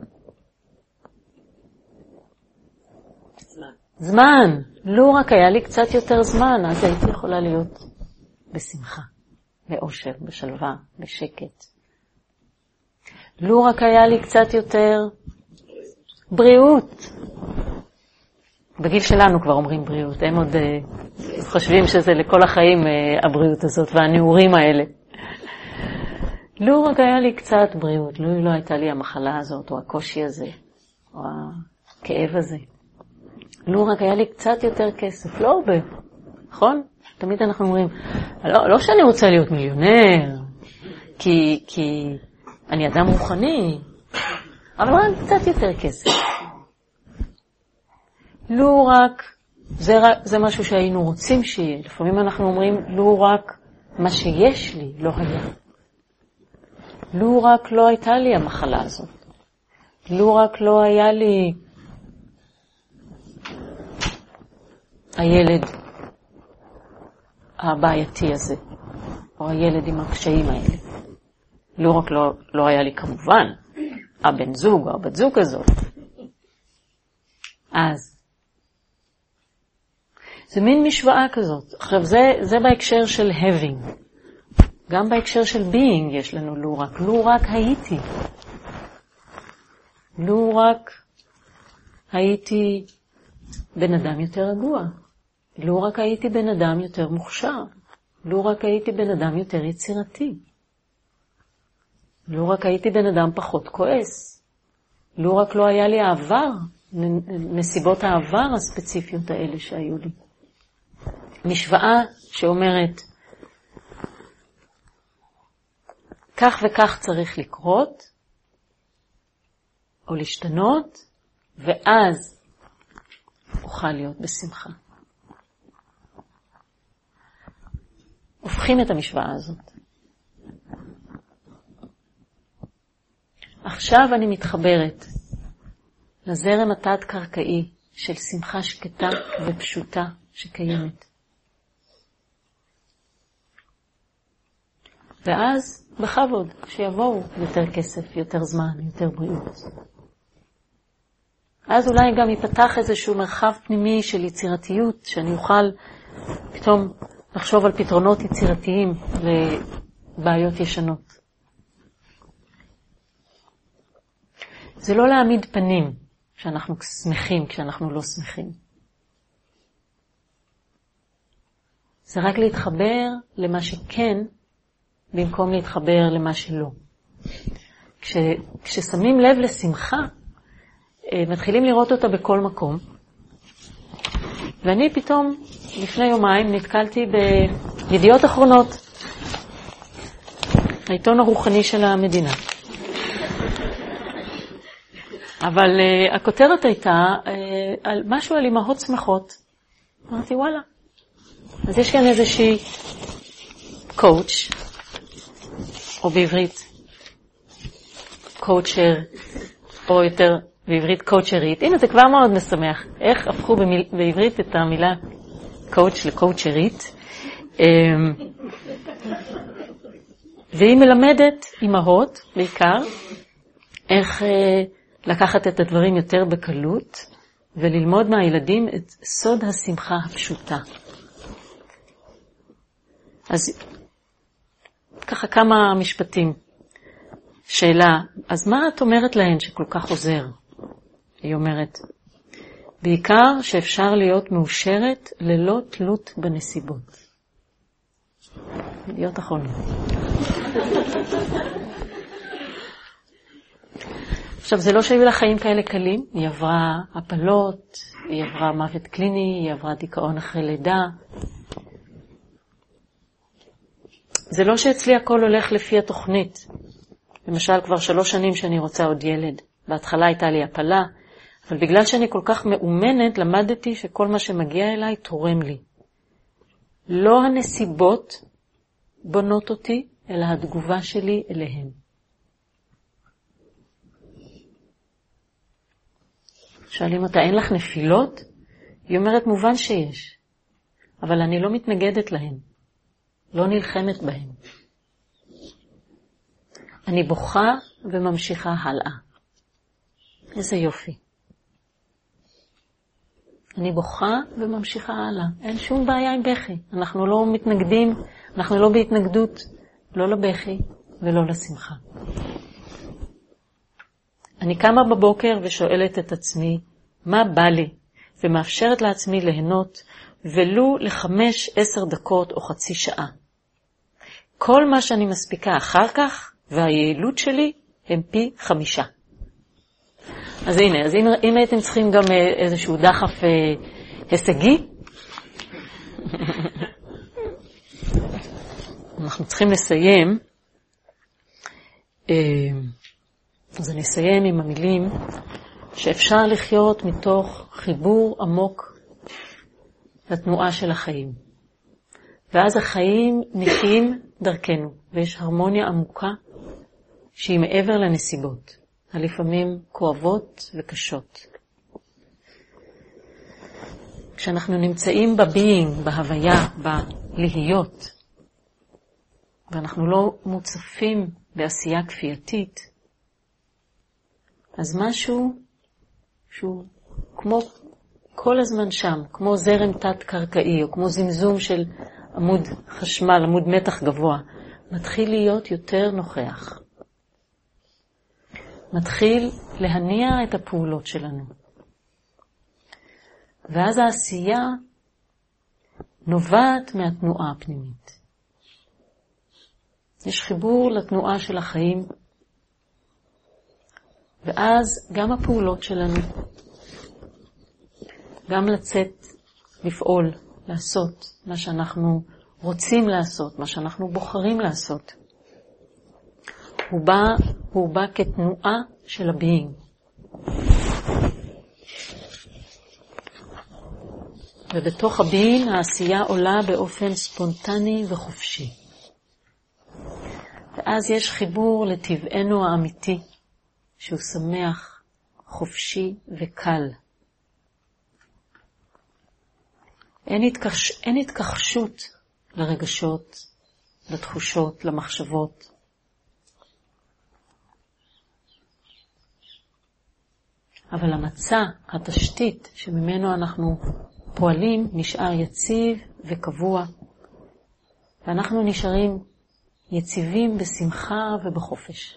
זמן. זמן. לו רק היה לי קצת יותר זמן, אז הייתי יכולה להיות בשמחה, באושר, בשלווה, בשקט. לו רק היה לי קצת יותר בריאות. בגיל שלנו כבר אומרים בריאות, הם עוד uh, חושבים שזה לכל החיים uh, הבריאות הזאת והנעורים האלה. לו רק היה לי קצת בריאות, לו לא הייתה לי המחלה הזאת או הקושי הזה או הכאב הזה. לו רק היה לי קצת יותר כסף, לא הרבה, נכון? תמיד אנחנו אומרים, לא, לא שאני רוצה להיות מיליונר, כי, כי אני אדם רוחני, אבל רק קצת יותר כסף. לו רק, זה, זה משהו שהיינו רוצים שיהיה. לפעמים אנחנו אומרים, לו רק מה שיש לי לא היה. לו רק לא הייתה לי המחלה הזאת. לו רק לא היה לי הילד הבעייתי הזה, או הילד עם הקשיים האלה. לו רק לא, לא היה לי כמובן הבן זוג או הבת זוג הזאת. אז זה מין משוואה כזאת. עכשיו זה, זה בהקשר של having. גם בהקשר של being יש לנו לו רק. לו רק הייתי. לו רק הייתי בן אדם יותר רגוע. לו רק הייתי בן אדם יותר מוכשר. לו רק הייתי בן אדם יותר יצירתי. לו רק הייתי בן אדם פחות כועס. לו רק לא היה לי העבר, נסיבות העבר הספציפיות האלה שהיו לי. משוואה שאומרת, כך וכך צריך לקרות, או להשתנות, ואז אוכל להיות בשמחה. הופכים את המשוואה הזאת. עכשיו אני מתחברת לזרם התת-קרקעי של שמחה שקטה ופשוטה שקיימת. ואז בכבוד, שיבואו יותר כסף, יותר זמן, יותר בריאות. אז אולי גם ייפתח איזשהו מרחב פנימי של יצירתיות, שאני אוכל פתאום לחשוב על פתרונות יצירתיים לבעיות ישנות. זה לא להעמיד פנים כשאנחנו שמחים, כשאנחנו לא שמחים. זה רק להתחבר למה שכן, במקום להתחבר למה שלא. כש, כששמים לב לשמחה, מתחילים לראות אותה בכל מקום. ואני פתאום, לפני יומיים, נתקלתי בידיעות אחרונות, העיתון הרוחני של המדינה. אבל uh, הכותרת הייתה uh, על משהו על אמהות שמחות. אמרתי, וואלה. אז יש כאן איזושהי קואוץ', או בעברית קואוצ'ר, או יותר בעברית קואוצ'רית. הנה, זה כבר מאוד משמח. איך הפכו במיל... בעברית את המילה קואוץ' לקואוצ'רית. והיא מלמדת אמהות, בעיקר, איך לקחת את הדברים יותר בקלות, וללמוד מהילדים את סוד השמחה הפשוטה. אז ככה כמה משפטים. שאלה, אז מה את אומרת להן שכל כך עוזר? היא אומרת, בעיקר שאפשר להיות מאושרת ללא תלות בנסיבות. להיות אחרונות. עכשיו, זה לא שהיו לה חיים כאלה קלים, היא עברה הפלות, היא עברה מוות קליני, היא עברה דיכאון אחרי לידה. זה לא שאצלי הכל הולך לפי התוכנית. למשל, כבר שלוש שנים שאני רוצה עוד ילד. בהתחלה הייתה לי הפלה, אבל בגלל שאני כל כך מאומנת, למדתי שכל מה שמגיע אליי תורם לי. לא הנסיבות בונות אותי, אלא התגובה שלי אליהן. שואלים אותה, אין לך נפילות? היא אומרת, מובן שיש, אבל אני לא מתנגדת להן, לא נלחמת בהן. אני בוכה וממשיכה הלאה. איזה יופי. אני בוכה וממשיכה הלאה. אין שום בעיה עם בכי. אנחנו לא מתנגדים, אנחנו לא בהתנגדות, לא לבכי ולא לשמחה. אני קמה בבוקר ושואלת את עצמי, מה בא לי? ומאפשרת לעצמי ליהנות, ולו לחמש, עשר דקות או חצי שעה. כל מה שאני מספיקה אחר כך, והיעילות שלי, הם פי חמישה. אז הנה, אז אם, אם הייתם צריכים גם איזשהו דחף אה, הישגי, אנחנו צריכים לסיים, אה, אז אני אסיים עם המילים שאפשר לחיות מתוך חיבור עמוק לתנועה של החיים. ואז החיים נקיים דרכנו, ויש הרמוניה עמוקה שהיא מעבר לנסיבות, הלפעמים כואבות וקשות. כשאנחנו נמצאים בביינג, בהוויה, בלהיות, ואנחנו לא מוצפים בעשייה כפייתית, אז משהו שהוא כמו כל הזמן שם, כמו זרם תת-קרקעי, או כמו זמזום של עמוד חשמל, עמוד מתח גבוה, מתחיל להיות יותר נוכח. מתחיל להניע את הפעולות שלנו. ואז העשייה נובעת מהתנועה הפנימית. יש חיבור לתנועה של החיים, ואז גם הפעולות שלנו, גם לצאת, לפעול, לעשות מה שאנחנו רוצים לעשות, מה שאנחנו בוחרים לעשות. הוא בא, הוא בא כתנועה של הביינג. ובתוך הביינג העשייה עולה באופן ספונטני וחופשי. ואז יש חיבור לטבענו האמיתי, שהוא שמח, חופשי וקל. אין, התכחש, אין התכחשות לרגשות, לתחושות, למחשבות. אבל המצע, התשתית שממנו אנחנו פועלים, נשאר יציב וקבוע, ואנחנו נשארים יציבים בשמחה ובחופש.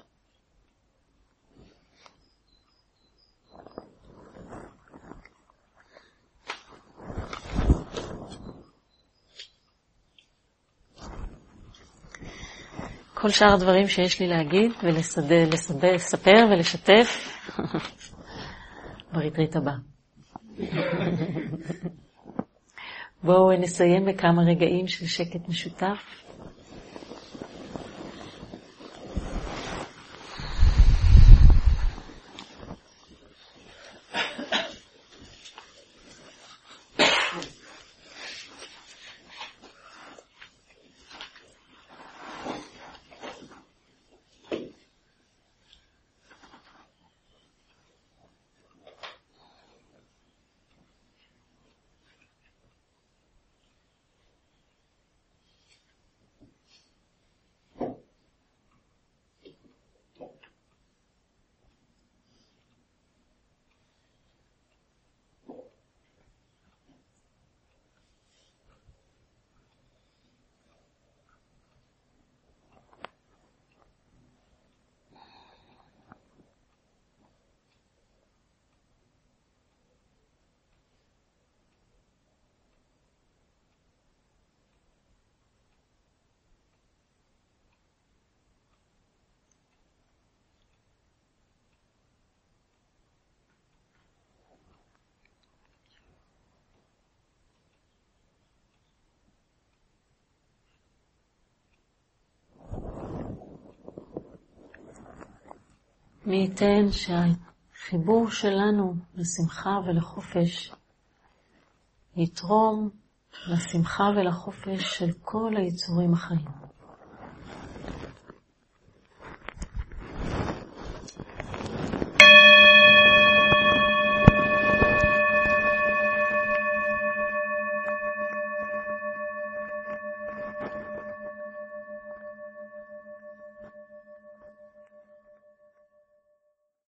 כל שאר הדברים שיש לי להגיד ולספר ולשתף בריטריט הבא. בואו נסיים בכמה רגעים של שקט משותף. מי ייתן שהחיבור שלנו לשמחה ולחופש יתרום לשמחה ולחופש של כל היצורים החיים.